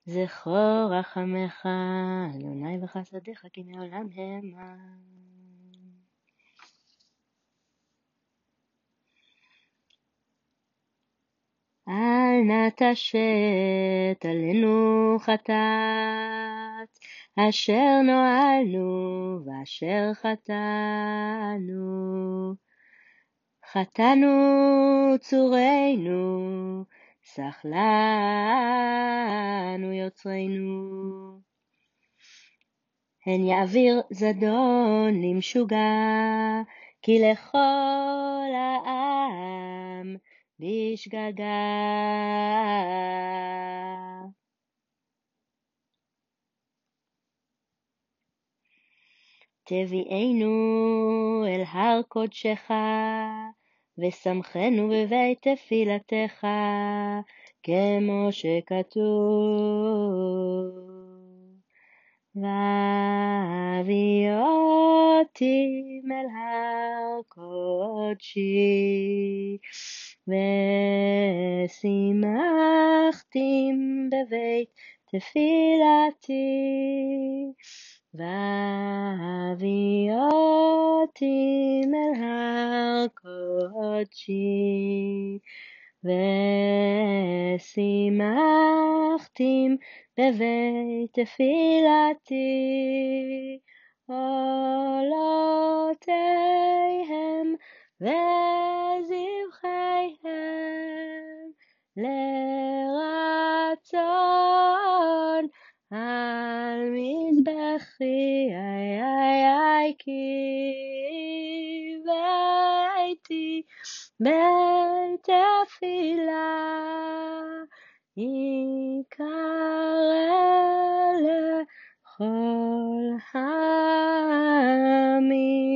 זכור רחמך, אדוני וחסדיך, כי מעולם המה. אל נא תשת עלינו חטאת, אשר נועלנו ואשר חטאנו צורנו, סח לנו יוצרנו. הן יעביר זדון למשוגע, כי לכל העם בשגגה. תביאנו אל הר קודשך, ושמחנו בבית תפילתך, כמו שכתוב. והביא אותי אל הר קודשי, ושימחתי בבית תפילתי. והביא אותי אל הר קודשי, ושימחתי בבית תפילתי. עולותיהם וזבחיהם לרצון על מזבחי, כי ביתי בית תפילה יקרא לכל העמים.